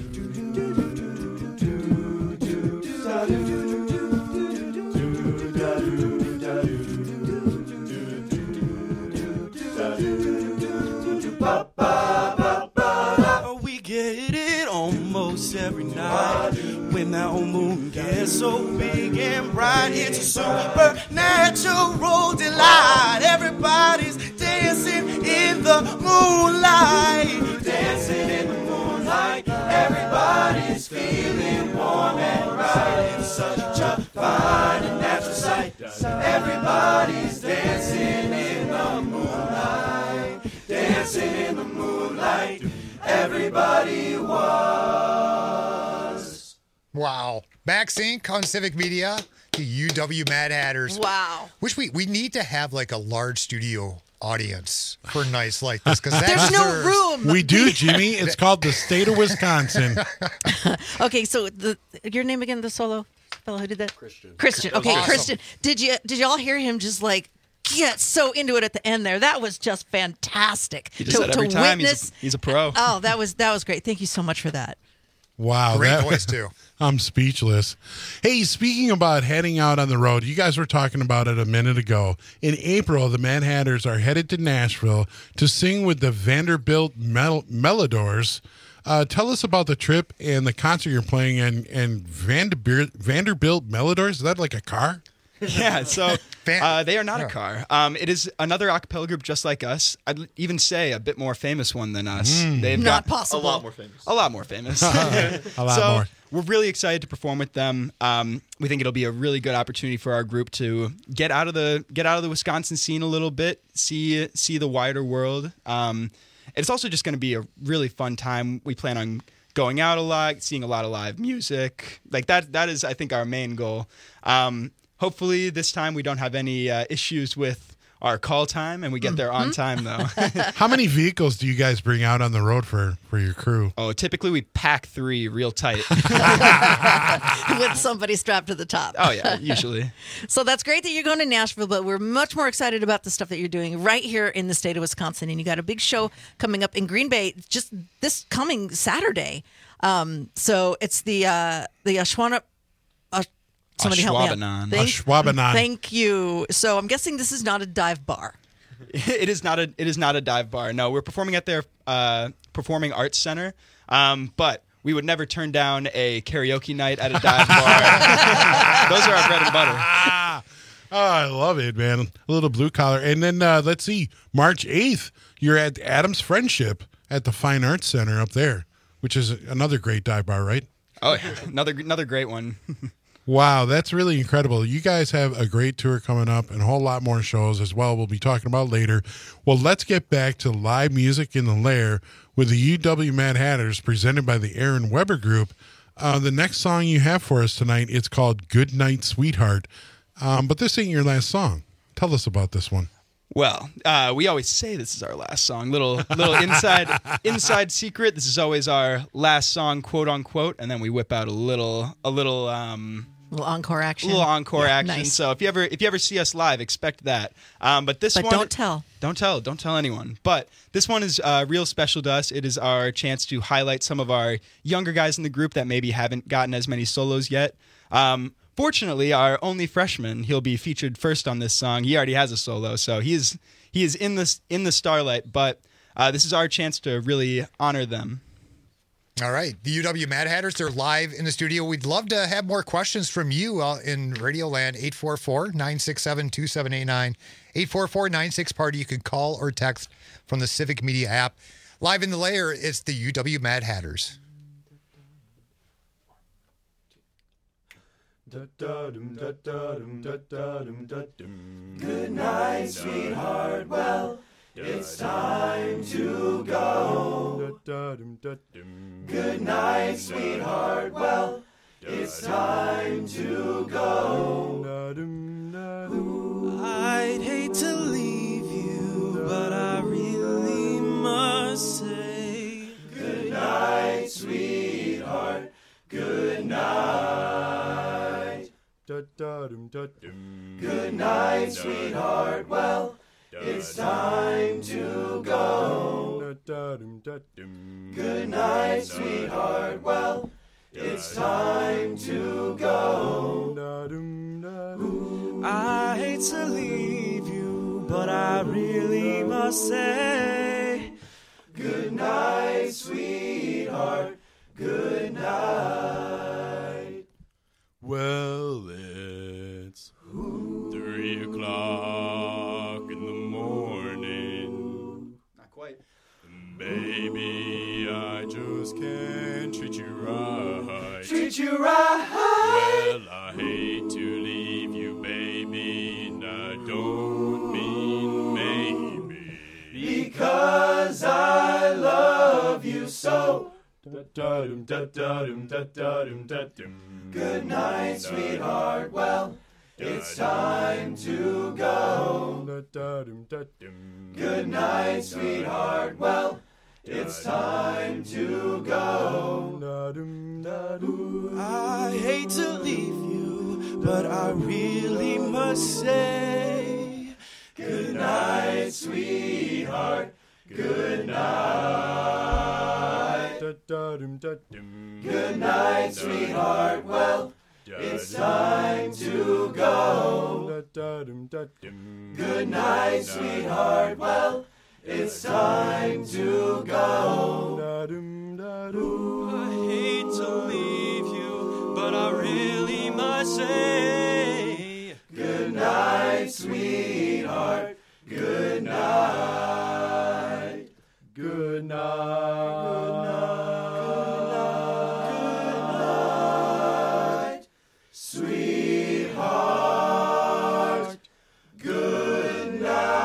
We get it almost every night when that old moon gets so big and bright. It's a supernatural delight. Everybody's dancing in the moonlight. Dancing in the moonlight. Everybody's feeling warm and bright. It's such a fine and natural sight. Everybody's dancing in the dancing in the moonlight. Everybody was. Wow. Max Incorporated on Civic Media, the U W Mad Hatters. Wow. Which we, we need to have like a large studio audience for nights like this because There's no room. We do, Jimmy. It's called the state of Wisconsin. Okay, so the your name again, the solo fellow who did that? Christian. Christian. Okay, Awesome. Christian. Did you did y'all hear him just like get so into it at the end there? That was just fantastic. He does to, that every to time. Witness, He's a, he's a pro. Oh, that was that was great. Thank you so much for that. Wow. Great that- voice, too. I'm speechless. Hey, speaking about heading out on the road, you guys were talking about it a minute ago. In April, the Mad Hatters are headed to Nashville to sing with the Vanderbilt Mel- Melodors. Uh, tell us about the trip and the concert you're playing in, and Vanderbilt, Vanderbilt Melodors. Is that like a car? Yeah, so uh, they are not Yeah. a car. Um, it is another a cappella group just like us. I'd l- even say a bit more famous one than us. Mm. They've Not got possible. A lot more famous. a lot more famous. A lot so more. we're really excited to perform with them. Um, we think it'll be a really good opportunity for our group to get out of the get out of the Wisconsin scene a little bit, see see the wider world. Um, it's also just going to be a really fun time. We plan on going out a lot, seeing a lot of live music. Like that. That is, I think, our main goal. Um, Hopefully this time we don't have any uh, issues with our call time and we get there on time though. How many vehicles do you guys bring out on the road for, for your crew? Oh, typically we pack three real tight. With somebody strapped to the top. Oh yeah, usually. So that's great that you're going to Nashville, but we're much more excited about the stuff that you're doing right here in the state of Wisconsin. And you got a big show coming up in Green Bay just this coming Saturday. Um, so it's the uh, the Ashwana. Uh, somebody help me out. Ashwaubenon. Thank, Ashwaubenon. Thank you. So I'm guessing this is not a dive bar. It is not a it is not a dive bar. No, we're performing at their uh, Performing Arts Center. Um, but we would never turn down a karaoke night at a dive bar. Those are our bread and butter. Oh, I love it, man. A little blue collar. And then uh, let's see, March eighth, you're at Adams Friendship at the Fine Arts Center up there, which is another great dive bar, right? Oh yeah, another another great one. Wow, that's really incredible. You guys have a great tour coming up and a whole lot more shows as well we'll be talking about later. Well, let's get back to live music in the Lair with the U W Mad Hatters presented by the Aaron Weber Group. Uh, the next song you have for us tonight, it's called Good Night, Sweetheart. Um, but this ain't your last song. Tell us about this one. Well, uh, we always say this is our last song. Little little inside inside secret. This is always our last song, quote unquote, and then we whip out a little a little um, little encore action. little encore Yeah, action. nice. So if you ever if you ever see us live, expect that. Um, but this But one, don't tell. Don't tell. Don't tell anyone. But this one is uh, real special to us. It is our chance to highlight some of our younger guys in the group that maybe haven't gotten as many solos yet. Um, Fortunately, our only freshman, he'll be featured first on this song. He already has a solo, so he is he is in this in the starlight. But uh, this is our chance to really honor them. All right. The U W Mad Hatters, they're live in the studio. We'd love to have more questions from you uh, in Radio Land. eight four four, nine six seven, two seven eight nine. eight four four, nine six, party. You can call or text from the Civic Media app. Live in the Lair, it's the U W Mad Hatters. Good night, sweetheart. Well, it's time to go. Good night, sweetheart. Well, it's time to go. I'd hate to leave you, but I really must say good night, sweetheart. Good night. Good night, sweetheart. Well, it's time to go. Good night, sweetheart. Well, it's time to go. I hate to leave you, but I really must say good night, sweetheart. Good night. Well, it's three o'clock in the morning. Not quite. Baby, I just can't treat you right. Treat you right. Well, I hate to leave you, baby, and I don't mean maybe. Because Good night, sweetheart. Well, it's time to go. Good night, sweetheart. Well, it's time to go. I hate to leave you, but I really must say, good night, sweetheart. Good night. Good night, sweetheart. Well, it's time to go. Good night, sweetheart. Well, it's time to go. I hate to leave you, but I really must say, good night, sweetheart. Good night. Good night. Sweetheart, good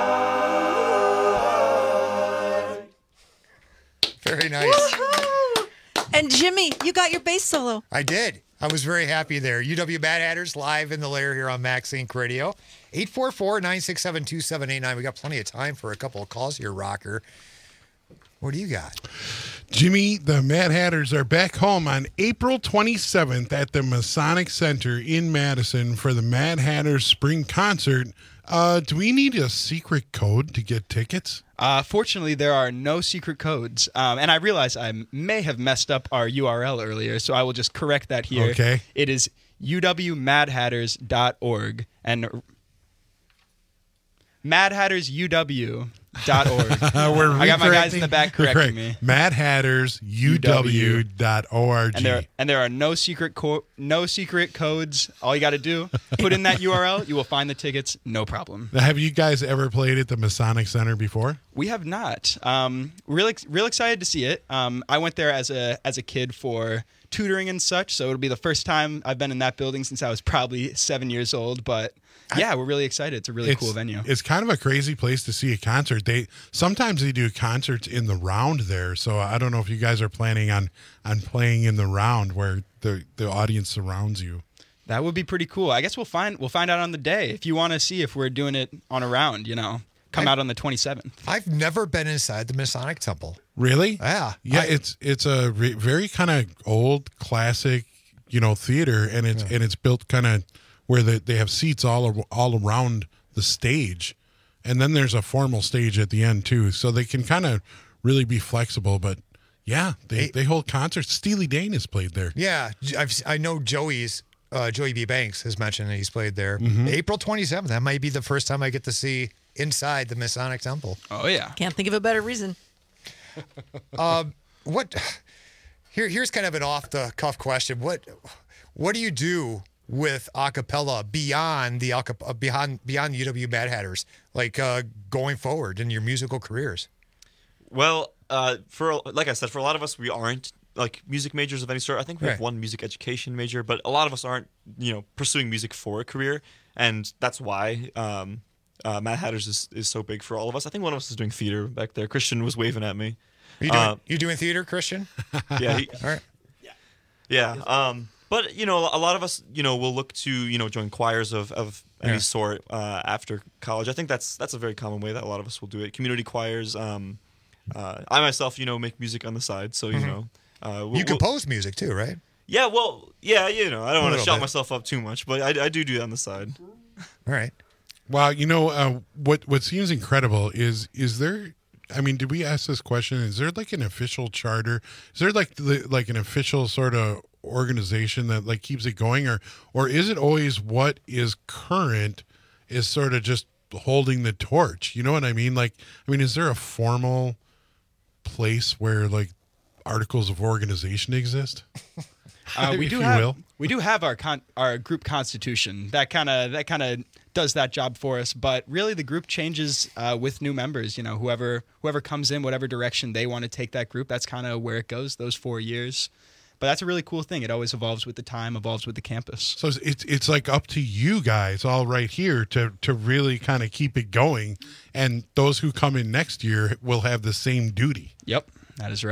night. Very nice. And Jimmy, you got your bass solo. I did. I was very happy there. U W Mad Hatters live in the lair here on Max Inc Radio. eight four four, nine six seven, two seven eight nine. We got plenty of time for a couple of calls here, Rocker. What do you got? Jimmy, the Mad Hatters are back home on April twenty-seventh at the Masonic Center in Madison for the Mad Hatters Spring Concert. Uh, do we need a secret code to get tickets? Uh, fortunately, there are no secret codes. Um, and I realize I may have messed up our U R L earlier, so I will just correct that here. Okay. It is u w mad hatters dot org and Mad Hatters U W dot org. We're I got my guys in the recorrecting- back correcting correct. me. Mad Hatters U W dot org. And there, and there are no secret co- no secret codes. All you got to do, put in that U R L, you will find the tickets, no problem. Now, have you guys ever played at the Masonic Center before? We have not. Um, real, ex- real excited to see it. Um, I went there as a as a kid for tutoring and such, so it'll be the first time I've been in that building since I was probably seven years old. But yeah, we're really excited. It's a really cool venue. It's kind of a crazy place to see a concert. They sometimes they do concerts in the round there, so I don't know if you guys are planning on on playing in the round where the the audience surrounds you. That would be pretty cool. I guess we'll find we'll find out on the day. If you want to see if we're doing it on a round, you know, come out on the twenty-seventh. I've never been inside the Masonic Temple. Really? Yeah. Yeah, I- it's it's a re- very kind of old classic, you know, theater, and it's and it's built kind of where they they have seats all ar- all around the stage, and then there's a formal stage at the end too, so they can kind of really be flexible. But yeah, they they hold concerts. Steely Dan has played there. Yeah, I've, I know Joey's uh, Joey B. Banks has mentioned that he's played there. Mhm. April twenty-seventh. That might be the first time I get to see inside the Masonic Temple. Oh yeah. Can't think of a better reason. um, what? Here, here's kind of an off the cuff question. What, what do you do with a cappella beyond the a cap- uh, beyond beyond U W Mad Hatters, like uh, going forward in your musical careers? Well, uh, for like I said, for a lot of us, we aren't like music majors of any sort. I think we have Right. one music education major, but a lot of us aren't, you know, pursuing music for a career, and that's why um, uh, Mad Hatters is, is so big for all of us. I think one of us is doing theater back there. Christian was waving at me. You doing, Uh, you doing theater, Christian? yeah. He, All right. Yeah. Um, but, you know, a lot of us, you know, will look to, you know, join choirs of, of any Yeah. sort uh, after college. I think that's that's a very common way that a lot of us will do it. Community choirs. Um, uh, I myself, you know, make music on the side. So, you Mhm. know. Uh, we'll, You we'll- compose music too, right? Yeah, well, yeah, you know, I don't A want to little shout bit. myself up too much, but I, I do do that on the side. All right. Wow, you know uh, what? What seems incredible is is there? I mean, did we ask this question? Is there like an official charter? Is there like the, like an official sort of organization that like keeps it going, or or is it always what is current is sort of just holding the torch? You know what I mean? Like, I mean, is there a formal place where like articles of organization exist? Uh, we If do you have will. we do have our con- our group constitution that kind of that kind of does that job for us. But really, the group changes uh, with new members. You know, whoever whoever comes in, whatever direction they want to take that group, that's kind of where it goes. Those four years. But that's a really cool thing. It always evolves with the time, evolves with the campus. So it's it's, it's like up to you guys all right here to to really kind of keep it going, and those who come in next year will have the same duty. Yep, that is right.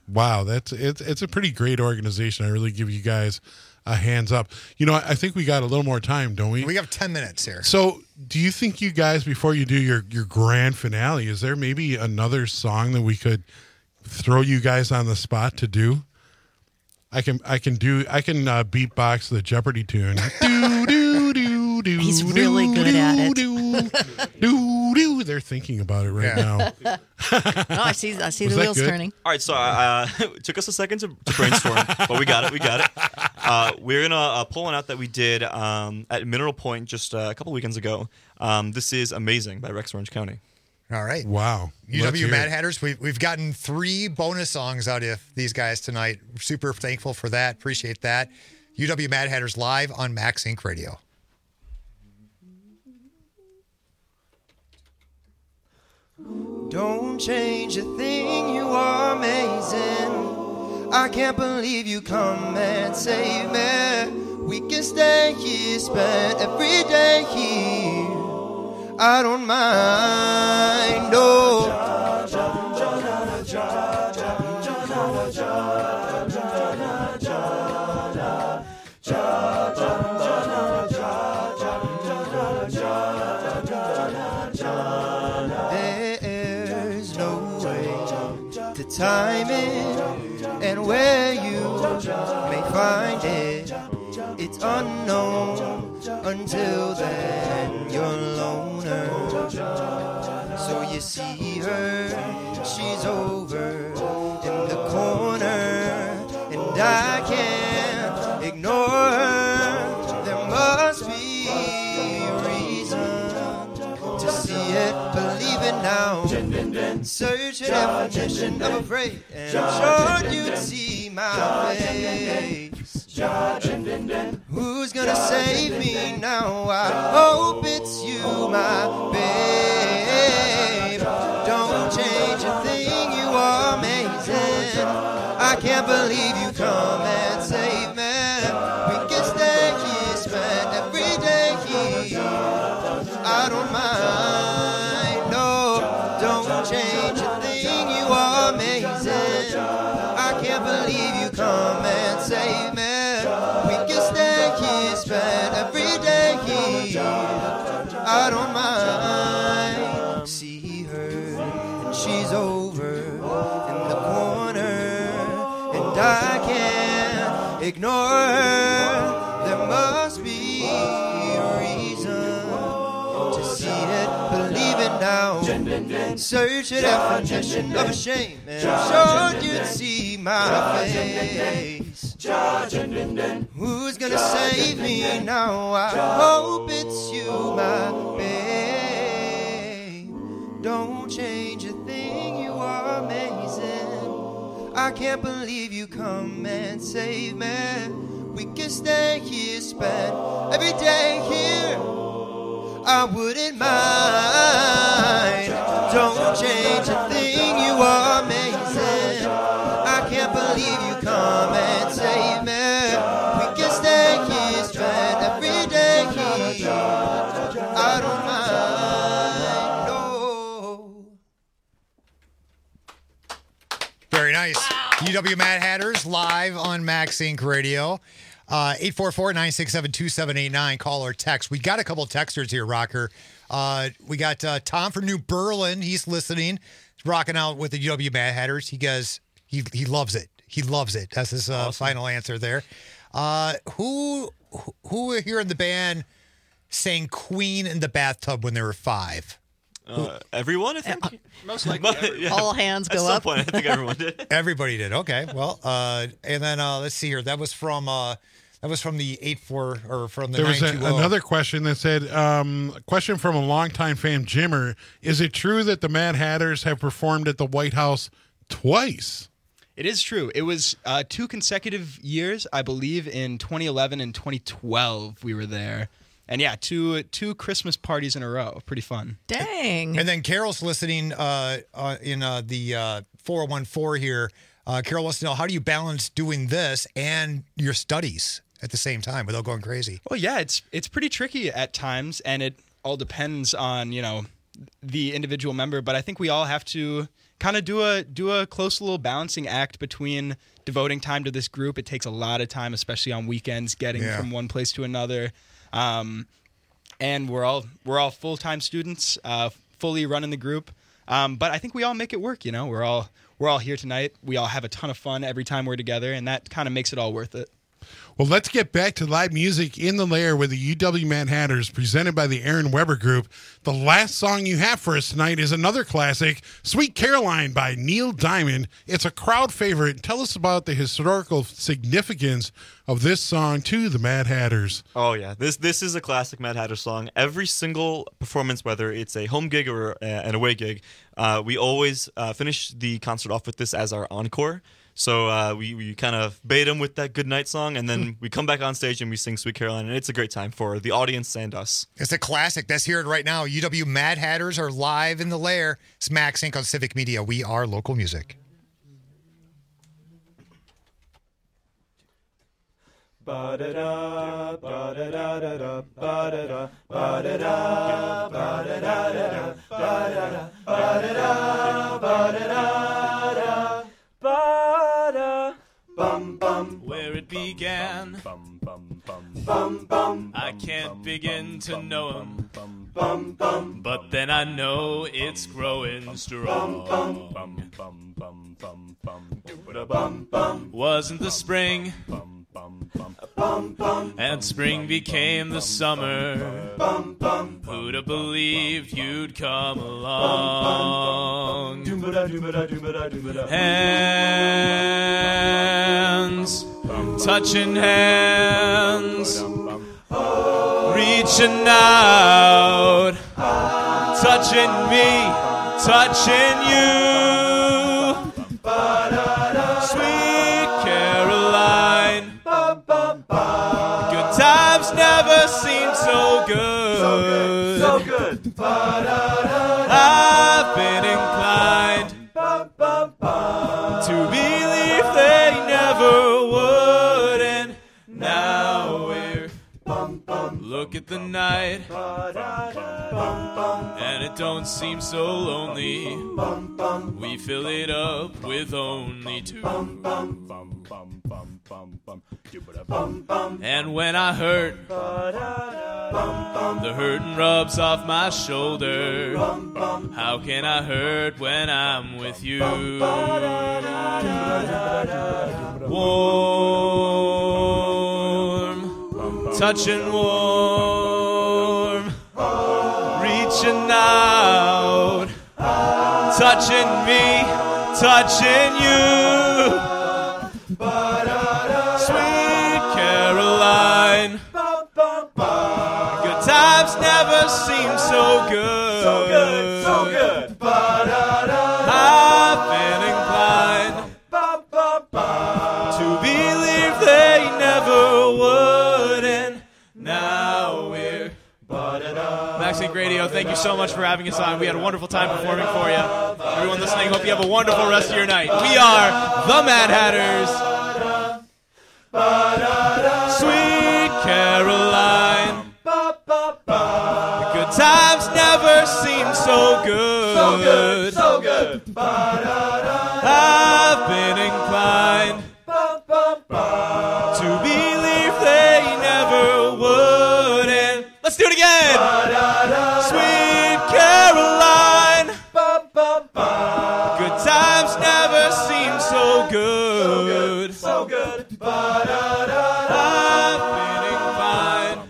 Wow, that's it's it's a pretty great organization. I really give you guys a hands up. You know, I think we got a little more time, don't we? We have ten minutes here. So, do you think you guys, before you do your your grand finale, is there maybe another song that we could throw you guys on the spot to do? I can I can do I can uh, beatbox the Jeopardy tune. do do do do. He's really do, good do, at it. Do, do, do. They're thinking about it right Yeah. now. No, I see. I see Was the that wheels good? turning. All right, so uh, it took us a second to, to brainstorm, but we got it. We got it. Uh, we're gonna uh, pull one out that we did um, at Mineral Point just uh, a couple weekends ago. Um, this is "Amazing" by Rex Orange County. All right. Wow. U W Mad Hatters, we, we've gotten three bonus songs out of these guys tonight. Super thankful for that. Appreciate that. U W Mad Hatters live on Max Inc Radio. Don't change a thing, you are amazing. I can't believe you come and save me. We can stay here, spend every day here. I don't mind, no. There's no way to time it, and where you may find it, it's unknown. Until then, you're a loner. So you see her, she's over in the corner, and I can't ignore her. There must be a reason to see it, believe it now. Search a definition of afraid, and I'm sure you'd see my face. Who's gonna save me now? I hope it's you, my babe. Don't change a thing, you are amazing. I can't believe you come and save me. We can stay here, spend every day here. I don't mind, no. Don't change a thing, you are amazing. I can't believe you come and save me. We can stay here, spend every day here. I don't mind. See her, and she's over in the corner, and I can't ignore her. There must be a reason to see it, believe it now. Search a definition of a shame, and I'm sure you'd see my face. Who's gonna save me now? I hope it's you, my babe. Don't change a thing, you are amazing. I can't believe you come and save me. We can stay here, spend every day here. I wouldn't mind. Don't change a thing, you are amazing. I can't believe you come and save me. We can stay here, spend every day here. I don't mind, no. Very nice. U W Mad Hatters live on Max Inc Radio. Uh, eight four four, nine six seven, two seven eight nine. Call or text. We got a couple texters here, Rocker. Uh, we got uh, Tom from New Berlin. He's listening. He's rocking out with the U W Mad Hatters. He goes, he he loves it. He loves it. That's his uh, awesome. Final answer there. Uh, who who here in the band sang Queen in the bathtub when they were five? Uh, everyone, I think. Uh, Most likely. Yeah. All hands At go some up. point, I think everyone did. Everybody did. Okay. Well, uh, and then uh, let's see here. That was from uh, that was from the eight four or from the There was nine a, two zero. another question that said, um, question from a longtime fan, Jimmer. Is it true that the Mad Hatters have performed at the White House twice? It is true. It was uh, two consecutive years, I believe, in twenty eleven and twenty twelve. We were there, and yeah, two two Christmas parties in a row. Pretty fun. Dang. And then Carol's listening uh, uh, in uh, the uh, four one four here. Uh, Carol wants to know, how do you balance doing this and your studies at the same time without going crazy? Well, yeah, it's it's pretty tricky at times, and it all depends on, you know, the individual member. But I think we all have to kind of do a do a close little balancing act between devoting time to this group. It takes a lot of time, especially on weekends, getting Yeah. from one place to another. Um, and we're all we're all full-time students, uh, fully running the group. Um, but I think we all make it work. You know, we're all we're all here tonight. We all have a ton of fun every time we're together, and that kind of makes it all worth it. Well, let's get back to live music in the lair with the U W Mad Hatters, presented by the Aaron Weber Group. The last song you have for us tonight is another classic, Sweet Caroline by Neil Diamond. It's a crowd favorite. Tell us about the historical significance of this song to the Mad Hatters. Oh yeah, this this is a classic Mad Hatter song. Every single performance, whether it's a home gig or uh, an away gig, uh, we always uh, finish the concert off with this as our encore. So uh, we, we kind of bait them with that Good Night song, and then we come back on stage and we sing Sweet Caroline, and it's a great time for the audience and us. It's a classic. Let's hear it right now. U W Mad Hatters are live in the lair. It's Max Inc on Civic Media. We are local music. Ba-da-da, ba-da-da-da-da, ba-da-da, ba-da-da, ba-da-da-da-da, ba-da-da, ba-da-da, ba-da-da-da, ba-da, bum bum. Where it began, bum bum bum bum bum. I can't begin to know him, bum bum. but then I know it's growing strong. Bum bum bum bum bum bum. Bum bum. Wasn't the spring, Bum bum bum bum. and spring became the summer. Bum bum. Who'd have believed you'd come along? Hands, touching hands, reaching out, touching me, touching you. Sweet Caroline, good times never seemed so good. So good, so good. I've been inclined to believe they never would, and now we're look at the night, and it don't seem so lonely. We fill it up with only two. And when I hurt, the hurting rubs off my shoulder. How can I hurt when I'm with you? Warm, touching warm, reaching out, touching me, touching you. Sweet Caroline, good times never seem so good. So good, so good. I've been inclined to believe they never would, and now we're Max Inc Radio. Thank you so much for having us on. We had a wonderful time performing for you. Everyone listening, hope you have a wonderful rest of your night. We are the Mad Hatters. Sweet Caroline, the good times never seem so good. So good, so good. I've been inclined to believe they never would, and let's do it again. Sweet Caroline, good times never seem so good. So good. I've been inclined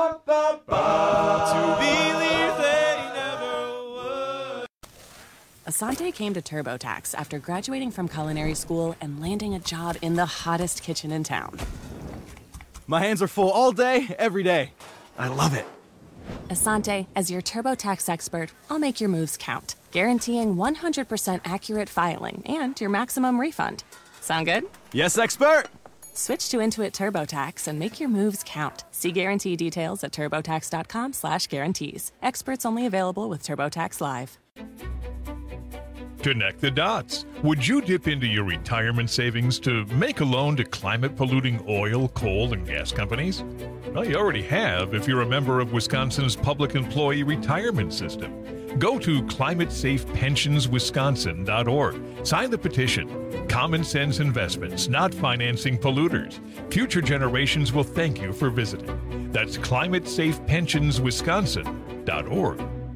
to believe they never would. Asante came to TurboTax after graduating from culinary school and landing a job in the hottest kitchen in town. My hands are full all day, every day. I love it. Asante, as your TurboTax expert, I'll make your moves count, guaranteeing one hundred percent accurate filing and your maximum refund. Sound good? Yes, expert! Switch to Intuit TurboTax and make your moves count. See guarantee details at turbotax.com slash guarantees. Experts only available with TurboTax Live. Connect the dots. Would you dip into your retirement savings to make a loan to climate-polluting oil, coal, and gas companies? Well, you already have if you're a member of Wisconsin's Public Employee Retirement System. Go to climate safe pensions wisconsin dot org. Sign the petition. Common sense investments, not financing polluters. Future generations will thank you for visiting. That's climate safe pensions wisconsin dot org.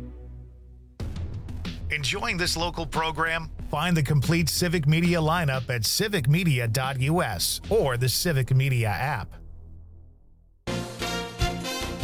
Enjoying this local program? Find the complete Civic Media lineup at civic media dot u s or the Civic Media app.